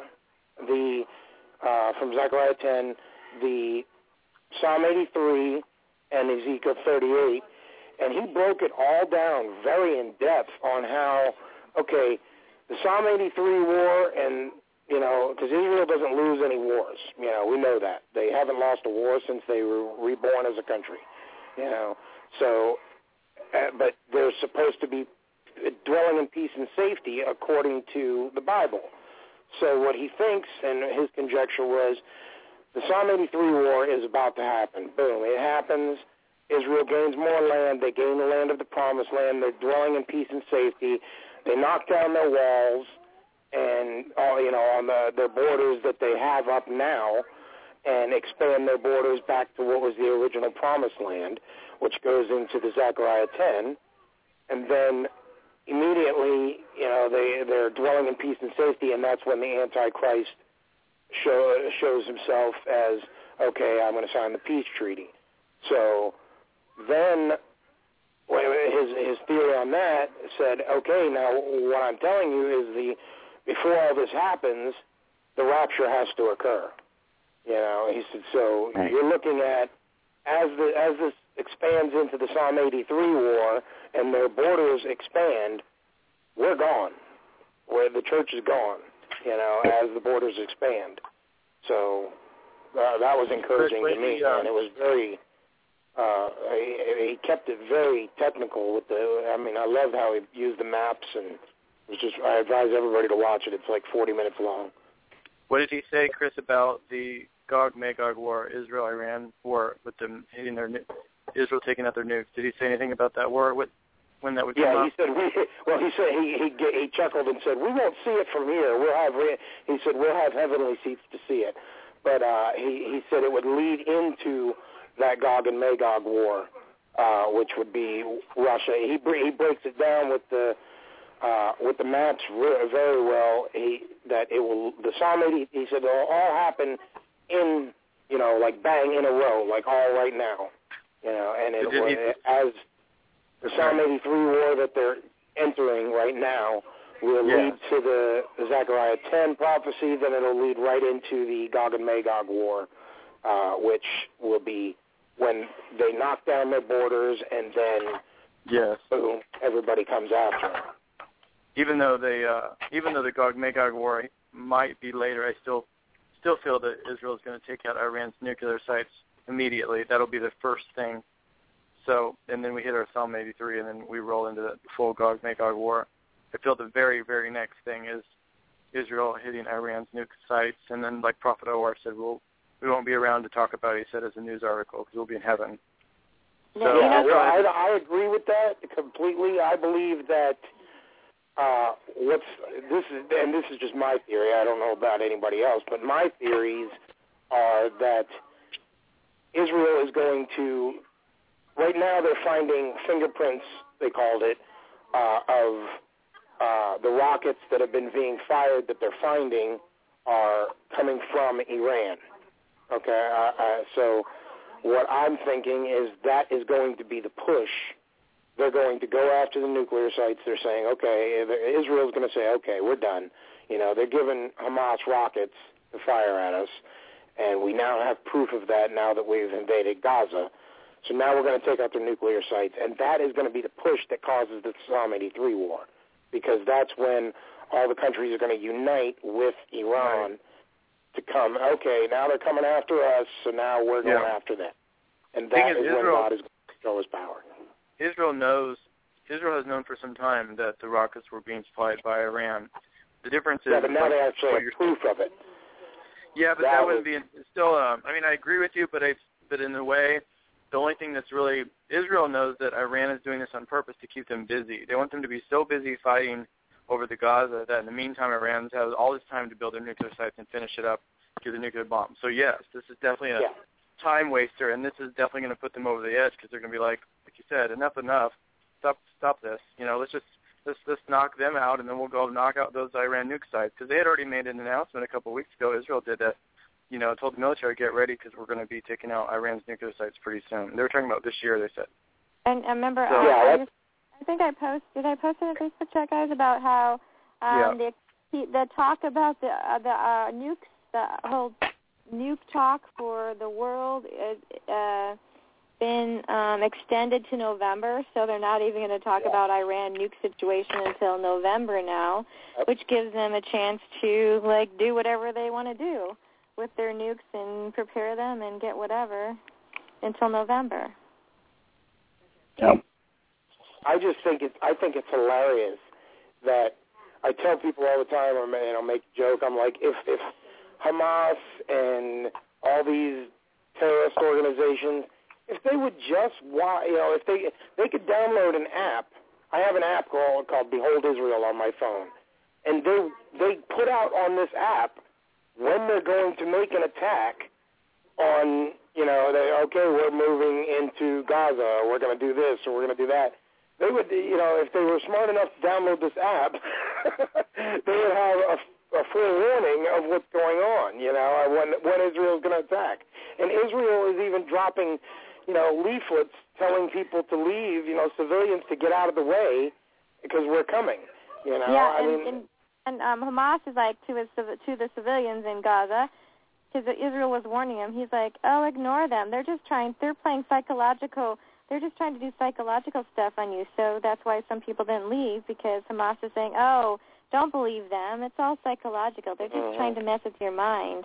from Zechariah 10, the Psalm 83 and Ezekiel 38, and he broke it all down very in depth on how, the Psalm 83 war, and, because Israel doesn't lose any wars, we know that. They haven't lost a war since they were reborn as a country, so, but they're supposed to be dwelling in peace and safety according to the Bible. So what he thinks, and his conjecture was, the Psalm 83 war is about to happen. Boom, it happens. Israel gains more land. They gain the land of the promised land. They're dwelling in peace and safety. They knock down their walls and, on their borders that they have up now, and expand their borders back to what was the original promised land, which goes into the Zechariah 10. And then immediately, they're dwelling in peace and safety, and that's when the Antichrist shows himself as, I'm going to sign the peace treaty. So then his theory on that said, now what I'm telling you is before all this happens, the rapture has to occur. He said, so you're looking at, as this expands into the Psalm 83 war and their borders expand, we're gone. The church is gone. As the borders expand. So that was encouraging to me, and it was very, he kept it very technical with I loved how he used the maps, and it was just, I advise everybody to watch it. It's like 40 minutes long. What did he say, Chris, about the Gog-Magog war, Israel-Iran war, with them hitting Israel taking out their nukes? Did he say anything about that war? When that would come up? He said. He said he chuckled and said, "We won't see it from here. We'll have heavenly seats to see it." But he said it would lead into that Gog and Magog war, which would be Russia. He breaks it down with the maps very well. The Psalm 80. He said it'll all happen in like bang in a row, like all right now, and as the Psalm 83 war that they're entering right now will lead to the Zechariah 10 prophecy, then it'll lead right into the Gog and Magog war, which will be when they knock down their borders and then boom, everybody comes after them. Even though the Gog-Magog war might be later, I still feel that Israel is going to take out Iran's nuclear sites immediately. That'll be the first thing. So, and then we hit our Psalm 83, and then we roll into the full Gog-Magog war. I feel the very, very next thing is Israel hitting Iran's nuke sites, and then, like Prophet Owar said, we won't be around to talk about it, he said, as a news article, because we'll be in heaven. So I agree with that completely. I believe that this is just my theory. I don't know about anybody else, but my theories are that Israel is going to. Right now, they're finding fingerprints. They called it of the rockets that have been being fired. That they're finding are coming from Iran. Okay, so what I'm thinking is that is going to be the push. They're going to go after the nuclear sites. They're saying, okay, Israel's going to say, okay, we're done. They're giving Hamas rockets to fire at us, and we now have proof of that now that we've invaded Gaza. So now we're going to take out their nuclear sites, and that is going to be the push that causes the Psalm 83 war, because that's when all the countries are going to unite with Iran to come, okay, now they're coming after us, so now we're going after them. And that is when God is going to show his power. Israel has known for some time that the rockets were being supplied by Iran. The difference is... Yeah, but now they actually have proof of it. Yeah, but that wouldn't be... Still, I agree with you, but in a way, the only thing that's really... Israel knows that Iran is doing this on purpose to keep them busy. They want them to be so busy fighting over the Gaza that in the meantime Iran has all this time to build their nuclear sites and finish it up to the nuclear bomb. So yes, this is definitely a time waster, and this is definitely going to put them over the edge because they're going to be like you said, enough, stop this. Let's knock them out, and then we'll go knock out those Iran nuke sites, because they had already made an announcement a couple of weeks ago. Israel did that, told the military, get ready because we're going to be taking out Iran's nuclear sites pretty soon. They were talking about this year, they said. And I remember, I think I posted in the Facebook chat, guys, about how the talk about the nukes, the whole nuke talk for the world is been extended to November, so they're not even going to talk about Iran nuke situation until November now, which gives them a chance to do whatever they want to do with their nukes and prepare them and get whatever until November. Yeah. I think it's hilarious that I tell people all the time, I'll make a joke. I'm like, if Hamas and all these terrorist organizations, if they would just, if they could download an app. I have an app called Behold Israel on my phone, and they put out on this app when they're going to make an attack on, we're moving into Gaza, or we're going to do this, or we're going to do that. They would, if they were smart enough to download this app, they would have a forewarning of what's going on, when Israel's going to attack. And Israel is even dropping, leaflets telling people to leave, civilians to get out of the way because we're coming, Yeah, and Hamas is like to the civilians in Gaza, because Israel was warning him. He's like, oh, ignore them. They're playing psychological. They're just trying to do psychological stuff on you. So that's why some people didn't leave, because Hamas is saying, oh, don't believe them. It's all psychological. They're just trying to mess with your mind.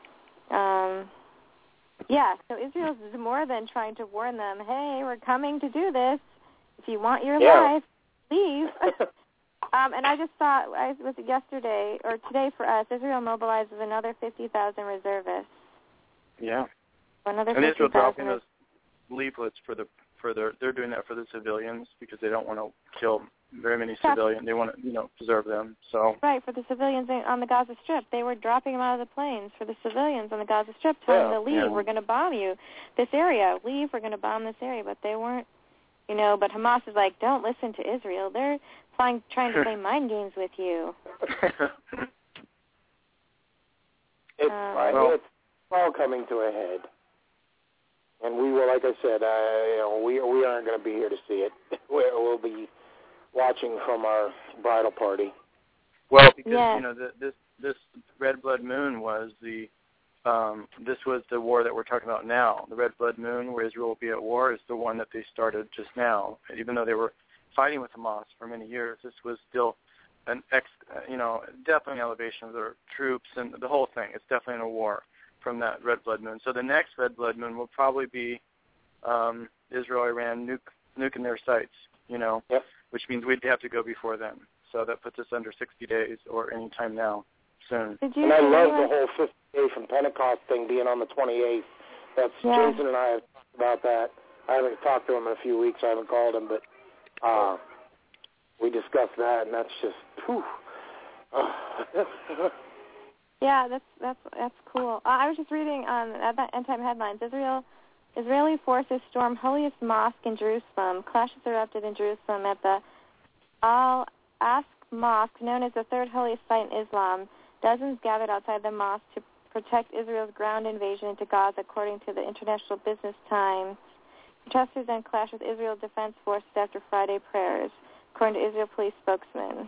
So Israel is more than trying to warn them, hey, we're coming to do this. If you want your life, leave. And I just saw, was it yesterday or today for us, Israel mobilizes another 50,000 reservists. Yeah. Another 50,000. And Israel dropping those leaflets they're doing that for the civilians because they don't want to kill very many civilians. They want to, preserve them. So right, for the civilians on the Gaza Strip. They were dropping them out of the planes for the civilians on the Gaza Strip, telling them to leave. We're going to bomb you. This area. Leave. We're going to bomb this area. But they weren't, but Hamas is like, don't listen to Israel. They're trying to play mind games with you. It's all coming to a head. And we will, like I said, we aren't going to be here to see it. We'll be watching from our bridal party. Well, because this Red Blood Moon was this was the war that we're talking about now. The Red Blood Moon, where Israel will be at war, is the one that they started just now. Even though they were fighting with Hamas for many years, this was still definitely an elevation of their troops and the whole thing. It's definitely a war from that Red Blood Moon. So the next Red Blood Moon will probably be Israel, Iran nuking their sites, which means we'd have to go before them. So that puts us under 60 days or any time now, soon. And I love the whole 50 day from Pentecost thing being on the 28th. Jason and I have talked about that. I haven't talked to him in a few weeks. I haven't called him, but we discussed that, and that's just, whew. Yeah, that's cool. I was just reading at End Time Headlines. Israeli forces storm holiest mosque in Jerusalem. Clashes erupted in Jerusalem at the Al-Aqsa Mosque, known as the third holiest site in Islam. Dozens gathered outside the mosque to protect Israel's ground invasion into Gaza, according to the International Business Times. Protesters then clashed with Israel Defense Forces after Friday prayers, according to Israel police spokesman.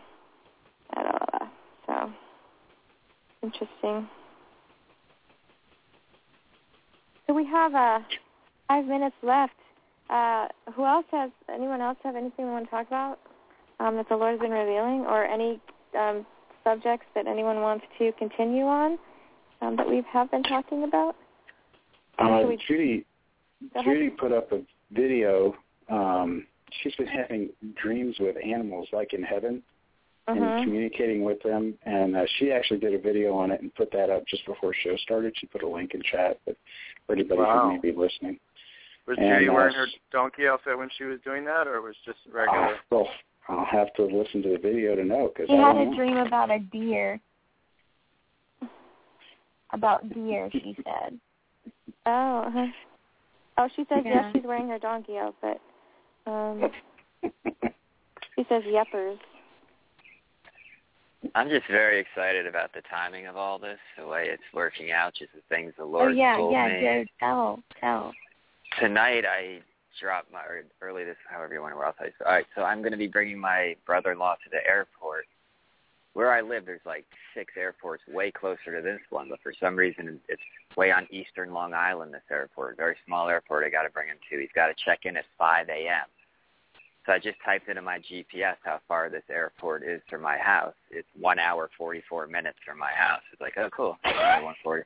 So, interesting. So we have 5 minutes left. Anyone else have anything they want to talk about that the Lord has been revealing, or any subjects that anyone wants to continue on that we have been talking about? Judy put up a video. She's been having dreams with animals, like in heaven, and communicating with them. And she actually did a video on it and put that up just before show started. She put a link in chat for anybody who may be listening. Was Judy wearing her donkey outfit when she was doing that, or was just regular? Well, I'll have to listen to the video to know. Cause she had a dream about a deer. About deer, she said. Oh, she says yes, she's wearing her donkey outfit. She says yeppers. I'm just very excited about the timing of all this, the way it's working out, just the things the Lord told me. Joe, tell. Tonight I dropped early this, however you want to, All right, so I'm going to be bringing my brother-in-law to the airport. Where I live, there's like 6 airports way closer to this one, but for some reason it's way on eastern Long Island, this airport. Very small airport I got to bring him to. He's got to check in at 5 a.m. So I just typed into my GPS how far this airport is from my house. It's 1 hour, 44 minutes from my house. It's like, oh, cool. 140.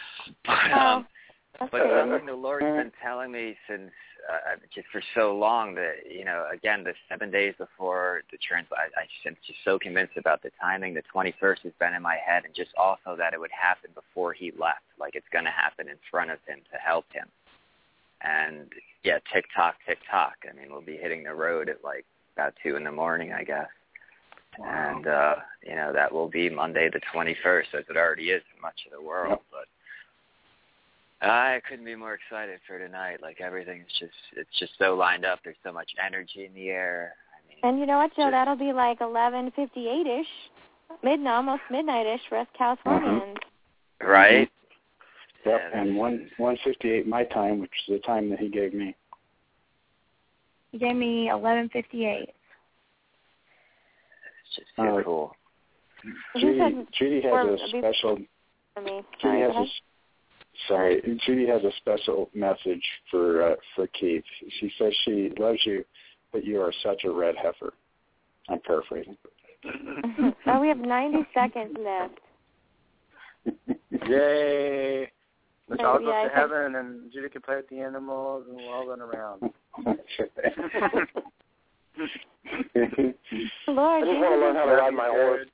But something the Lord's been telling me since just for so long that, again, the 7 days before the transplant, I'm just so convinced about the timing. The 21st has been in my head, and just also that it would happen before he left, like it's going to happen in front of him to help him. And, yeah, tick-tock. I mean, we'll be hitting the road at, like, about 2 in the morning, I guess. Wow. And, that will be Monday the 21st, as it already is in much of the world. But I couldn't be more excited for tonight. Like, everything's it's just so lined up. There's so much energy in the air. I mean, and you know what, Joe? That'll be like 11:58-ish, almost midnight-ish for us Californians. Right? Yep, and 1:58 my time, which is the time that he gave me. He gave me 11:58. It's just so cool. Judy has a special. Judy has a special message for Keith. She says she loves you, but you are such a red heifer. I'm paraphrasing. We have 90 seconds left. Yay! Let's all go to heaven, and Judy can play with the animals, and we'll all run around. Lord, I just want to learn how to ride my horse.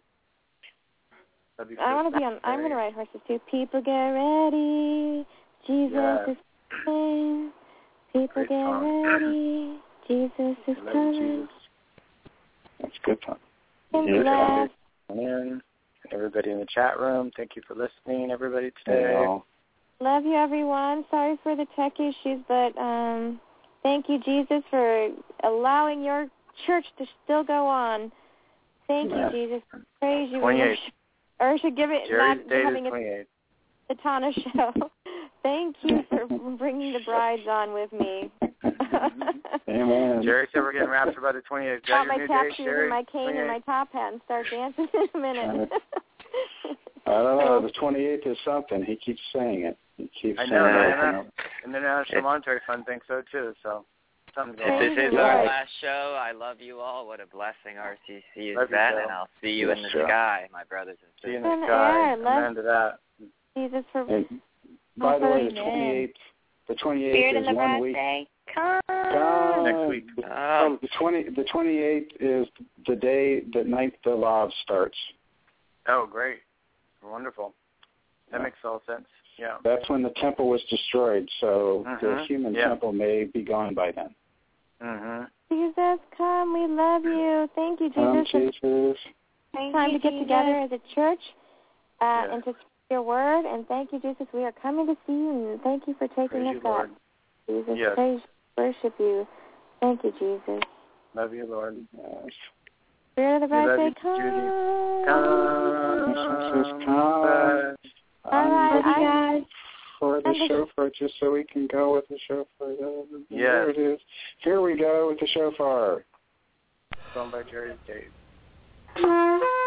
I want to be on. I'm going to ride horses too. People get ready. Jesus is coming. People get ready. Jesus is coming. That's good fun. And everybody in the chat room, thank you for listening, everybody, today. Love you, everyone. Sorry for the tech issues, but thank you, Jesus, for allowing your church to still go on. Thank you, Jesus. Praise you. 28. Or should give it Jerry's not date having is 28. a Tana show. Thank you for bringing the brides on with me. Amen. Jerry said we're getting raptured by the 28th. Is that Got your my new tap date, shoes Jerry? and my cane 28th? and my top hat and start dancing in a minute. I don't know. The 28th is something. He keeps saying it. I know. And the National Monetary Fund thinks so, too. So something's going on. If this is our last show, I love you all. What a blessing RCC has been, and I'll see you in the sky, my brothers and sisters. See you in the sky. Amen to that. Jesus for. By the way, the 28th is 1 week. Come. Next week. The 28th is the day that Ninth Love starts. Oh, great. Wonderful. That makes all sense. Yeah. That's when the temple was destroyed, so the human temple may be gone by then. Jesus, come, we love you. Thank you, Jesus. Come, Jesus. It's time to get together as a church and to speak your word. And thank you, Jesus. We are coming to see you, and thank you for taking us up. Jesus, praise, worship you. Thank you, Jesus. Love you, Lord. Yes. Spirit of the bride, say, come. Come. All right, for the shofar, just so we can go with the shofar. There it is. Here we go with the shofar. Sung by Jerry Dave.